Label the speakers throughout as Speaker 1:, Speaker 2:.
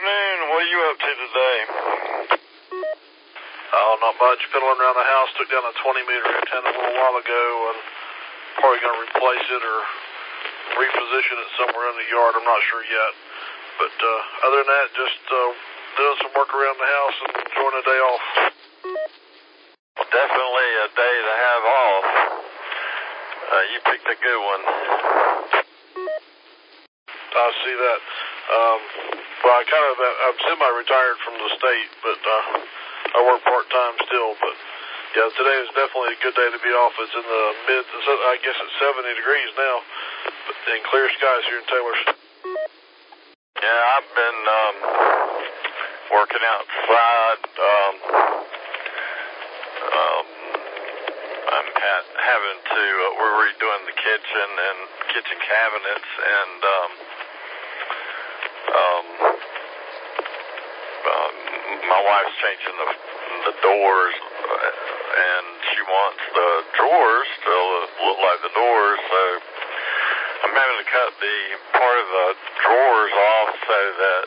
Speaker 1: afternoon. What are you up to today?
Speaker 2: Oh, not much. Fiddling around the house. Took down a 20-meter antenna a little while ago, and probably going to replace it or reposition it somewhere in the yard. I'm not sure yet. But other than that, just doing some work around the house and enjoying a day off.
Speaker 1: Well, definitely a day to have off. You picked a good one.
Speaker 2: I see that. Well, I'm semi-retired from the state, but I work part-time still. But yeah, today is definitely a good day to be off. It's in the I guess it's 70 degrees now, but in clear skies here in Taylor.
Speaker 1: Yeah, I've been working outside. I'm having to, we're redoing the kitchen and kitchen cabinets, and my wife's changing the doors, and she wants the drawers to look like the doors, so I'm having to cut the part of the drawers off so that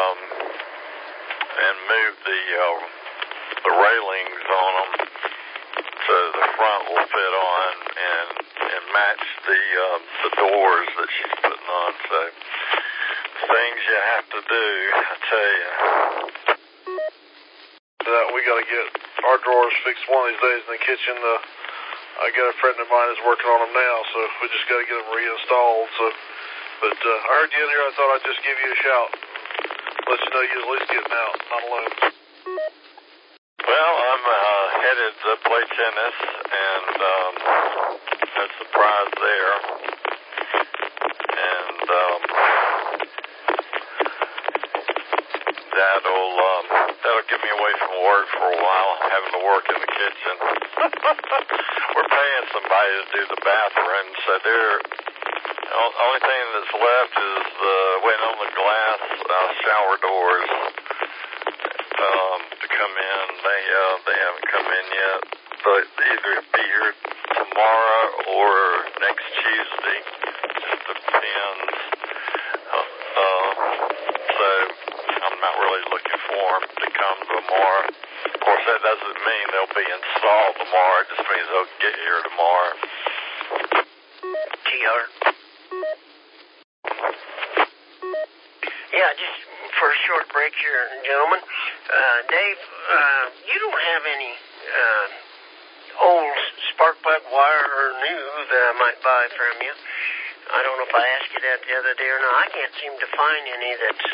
Speaker 1: and move the railings on them so the front will fit on and match the doors that she's putting on. So things you have to do, I tell you.
Speaker 2: We got to get our drawers fixed one of these days in the kitchen. I got a friend of mine that's working on them now, so we just got to get them reinstalled. So, but I heard you in here. I thought I'd just give you a shout, let you know you're at least getting out, not alone.
Speaker 1: Well, I'm headed to play tennis, and no surprise there. And that'll get me away from work for a while, having to work in the kitchen. We're paying somebody to do the bathroom, so the only thing that's left is waiting on the glass shower doors to come in. They haven't come in yet. But either be here tomorrow or next Tuesday. Just depends. So I'm not really looking for them to come tomorrow. Of course, that doesn't mean they'll be installed tomorrow. It just means they'll get here tomorrow.
Speaker 3: TR. Yeah, just for a short break here, gentlemen. Dave, you don't have any old spark plug wire or new that I might buy from you. I don't know if I asked you that the other day or not. I can't seem to find any that's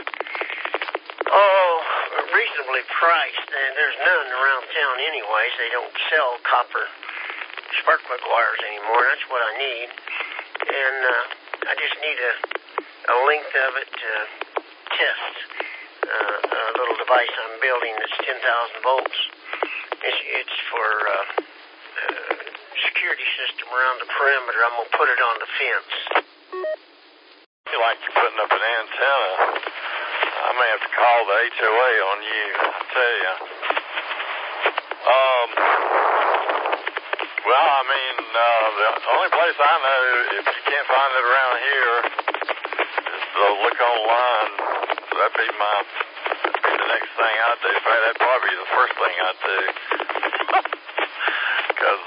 Speaker 3: reasonably priced. There's none around town anyways. They don't sell copper spark plug wires anymore. That's what I need. And I just need a length of it to test a little device I'm building that's 10,000 volts. It's for security system around the perimeter. I'm going to put it on the fence.
Speaker 1: I feel like you're putting up an antenna. I may have to call the HOA on you, I tell you. Well, I mean, the only place I know, if you can't find it around here, is look online. So that'd be the next thing I'd do. In fact, that'd probably be the first thing I'd do. Because,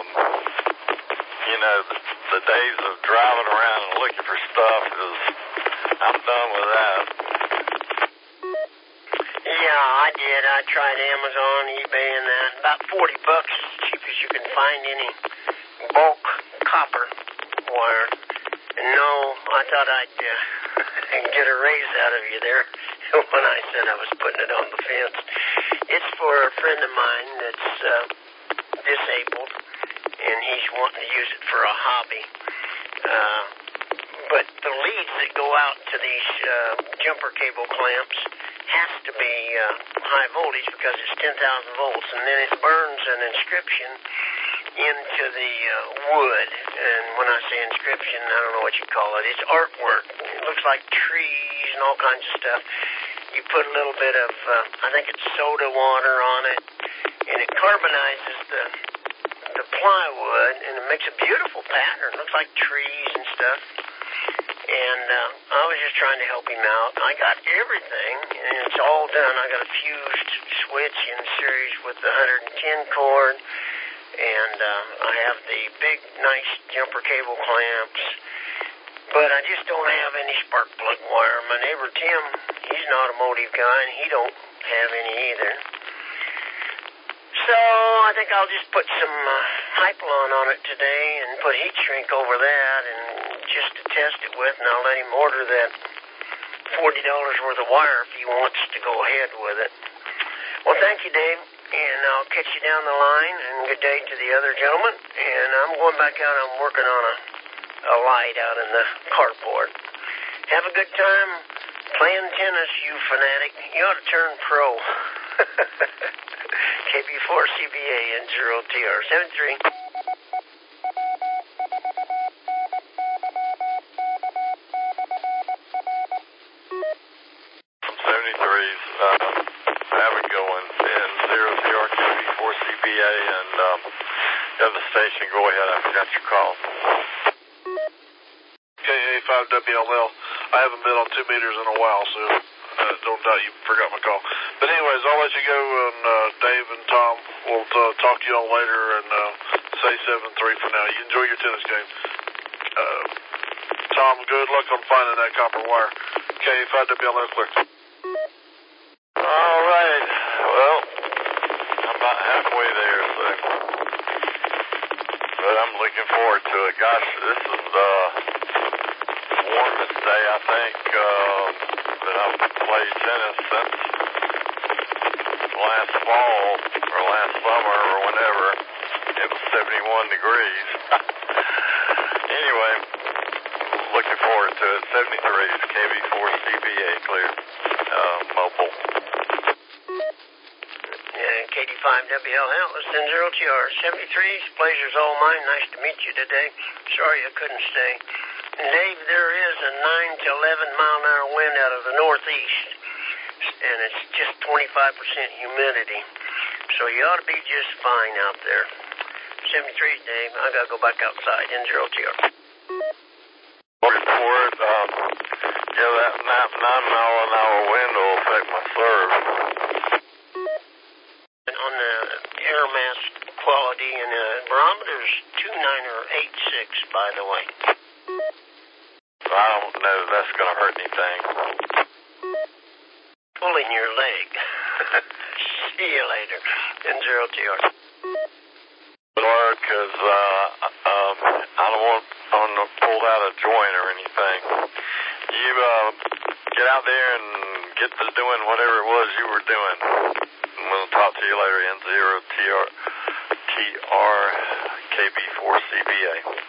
Speaker 1: the days of driving around and looking for stuff I'm done with that.
Speaker 3: Yeah, I did. I tried Amazon, eBay, and that. About $40, as cheap as you can find any bulk copper wire. And no, I thought I'd get a raise out of you there when I said I was putting it on the fence. It's for a friend of mine that's disabled, and he's wanting to use it for a hobby. But the leads that go out to these jumper cable clamps has to be high voltage because it's 10,000 volts, and then it burns an inscription into the wood. And when I say inscription, I don't know what you call it. It's artwork. It looks like trees and all kinds of stuff. You put a little bit of, I think it's soda water on it, and it carbonizes the plywood, and it makes a beautiful pattern. It looks like trees and stuff. And I was just trying to help him out. I got everything, and it's all done. I got a fused switch in series with the 110 cord, and I have the big, nice jumper cable clamps. But I just don't have any spark plug wire. My neighbor Tim, he's an automotive guy, and he don't have any either. So I think I'll just put some Hypalon on it today and put heat shrink over that and just to test it with, and I'll let him order that $40 worth of wire if he wants to go ahead with it. Well, thank you, Dave, and I'll catch you down the line, and good day to the other gentleman. And I'm going back out. I'm working on a light out in the carport. Have a good time playing tennis, you fanatic. You ought to turn pro. KB4CBA N0TR 73.
Speaker 1: From 73's, have it going. N0TR KB4CBA, and the other station, go ahead. I forgot your call.
Speaker 2: KA5WLL. I haven't been on 2 meters in a while, so don't doubt you forgot my call. But anyways, I'll let you go, and Dave and Tom will talk to you all later, and say 7-3 for now. You enjoy your tennis game. Tom, good luck on finding that copper wire. KA5WLL clear.
Speaker 1: All right. Well, I'm about halfway there, so. But I'm looking forward to it. Gosh, this is the warmest day, I think, that I've played tennis since last fall or last summer or whenever. It was 71 degrees. Anyway, looking forward to it. 73's KB4CBA clear. Mobile.
Speaker 3: KD5WLL, it's N0TR 73's. Pleasure's all mine. Nice to meet you today. Sorry I couldn't stay. Dave, there is a 9 to 11 mile an hour wind out of the northeast, and it's just 25% humidity. So you ought to be just fine out there. 73's, Dave. I got to go back outside. N0TR.
Speaker 1: Report, that 9 mile an hour wind will affect my serve.
Speaker 3: On the air mass quality, and barometer's 2986, by the way.
Speaker 1: I don't know if that's going to hurt anything.
Speaker 3: Pulling your leg. See you later. N0TR.
Speaker 1: Lord, because I don't want to pull out a joint or anything. You get out there and get to doing whatever it was you were doing. We'll talk to you later. N0TR KB4CBA.